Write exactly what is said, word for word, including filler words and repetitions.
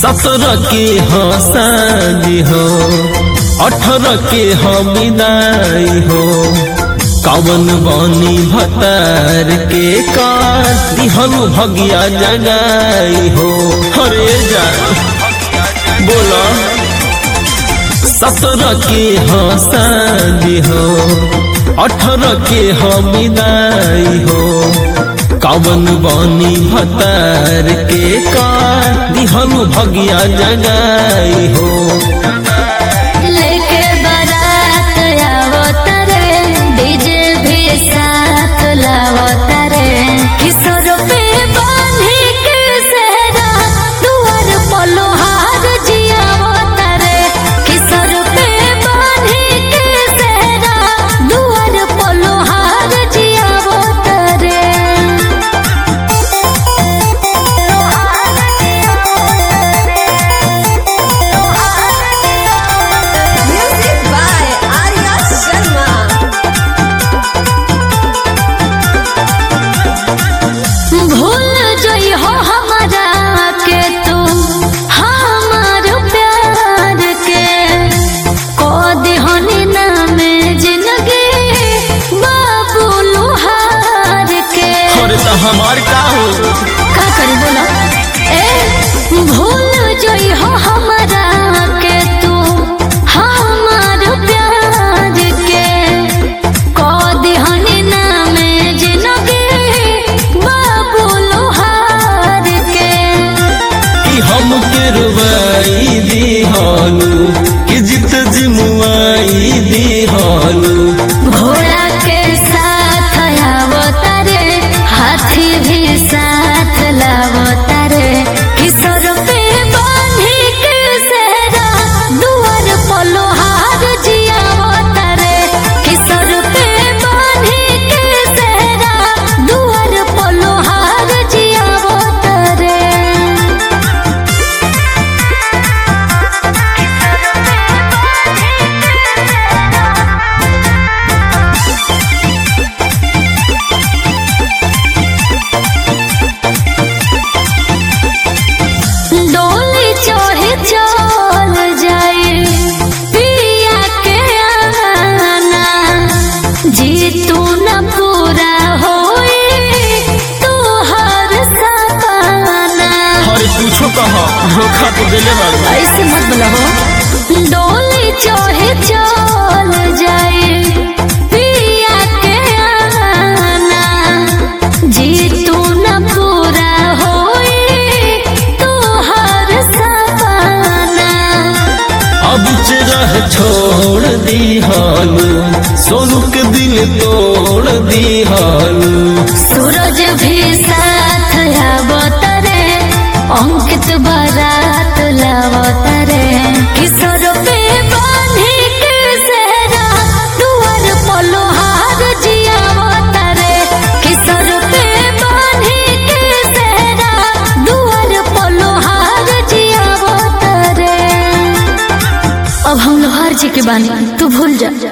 सत्रह के हंसानी हो अठारह के हमिदाई हो कवन बनी भतार के कान दिहन भगिया जगाई हो। हरे जा बोला सत्रह के हंसानी हो अठारह के हमिदाई हो कवन बनी भतार के कान दिहन भगिया जगाई हो। लेके बारात आवत रे डीजे भी साथ लावत रे किशोर पे बांधी के सेहरा दुआर पलोहार जियावत रे किशोर पे बांधी के सेहरा दुआर पलोहार जियावत रे। Music by Arya Sharma. भूल जई हो हमारा के तू हमार प्यार के को दिहनी नाम जिंदगी बाबू लोहार के। अरे तो हमार का हो का करी बोला ए भूल जई हो हमारा के तू हमार प्यार के को दिहनी नाम जिंदगी बाबू लोहार के। कि हम के रुबाई दिहानु कि जित जिमुआई दिहानु घोड़ा के साथ आवतारे हाथी भी साथ लावतारे किशोर पे बांधी के सेहरा दुआर पलोहार जियावतारे किशोर पे बांधी के सेहरा दुआर पलोहार जियावतारे। डोली चढ़े चल जाए पिया के आना जी तू न पूरा होए तोहर सपना। अरे पूछो कहा धोखा तो देले बाड़ू। ऐसे मत बोला हो डोली चढ़े चल जाए पिया के आना जी तू न पूरा होए तोहर सपना। अब चिरह छोड़ दिहानु सोनू के दिल तोड़ दिहानु सूरज भी साथ आवतरे अंकित बारात लावतरे किशोर पे बांधी के सेहरा दुआर पलोहार जियावतरे किशोर पे बांधी के सेहरा दुआर पलोहार जियावतरे। अब हम लोहार जी के बानी तू भूल जा।